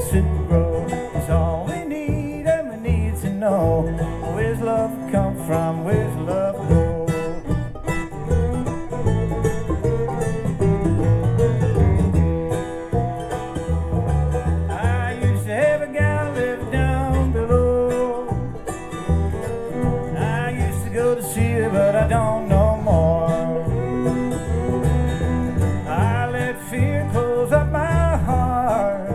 makes it grow. It's all we need, and we need to know. Where's love come from? Where's love go? I used to have a gal live down below. I used to go to see her, but I don't no more. I let fear close up my heart.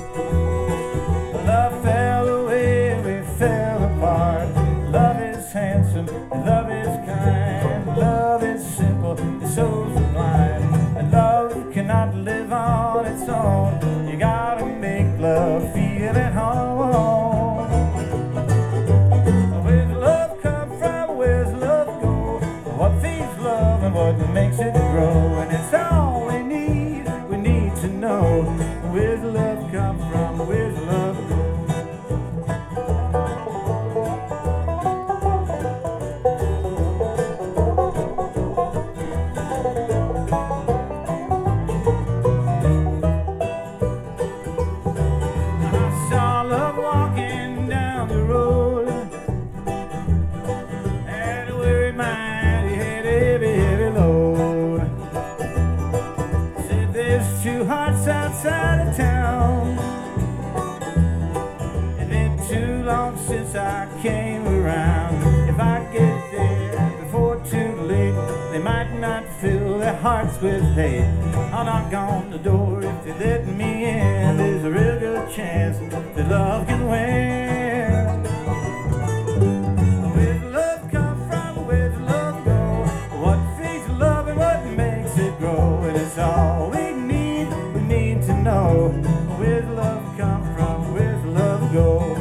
Love fell away, we fell apart. Love is handsome, and love is kind. Love is simple, it's so sublime. And love cannot live on its own. You gotta make love feel at home. Where's love come from? Where's love go? What feeds love and what makes it grow? And it's all we need to know. Where's love come from? Where's love go? Two hearts outside of town. It's been too long since I came around. If I get there before too late, they might not fill their hearts with hate. I'll knock on the door if they let me in. There's a real good chance that love can win. Where's love come from? Where's love go? What feeds love and what makes it grow? And it's all we need to know. Where's love come from? Where's love go?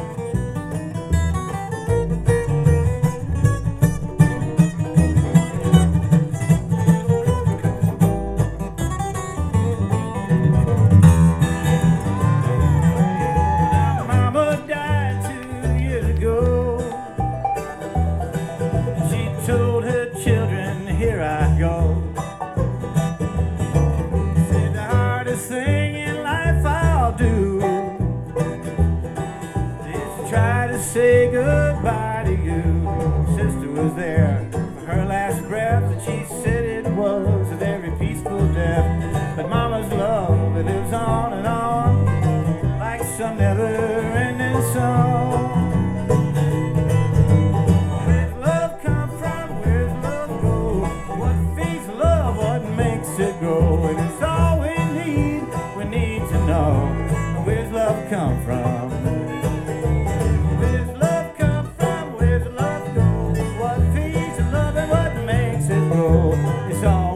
My mama died 2 years ago. She told her children, here I go. Thing in life I'll do is try to say goodbye to you. Sister was there for her last breath, and she said it was a very peaceful death. But Mama's love, it lives on and on like some never-ending song. Where's love come from? Where's love go? What feeds love? What makes it grow? And it's all we need to know. Where's love come from? Where's love come from? Where's love go? What feeds love and what makes it grow? It's all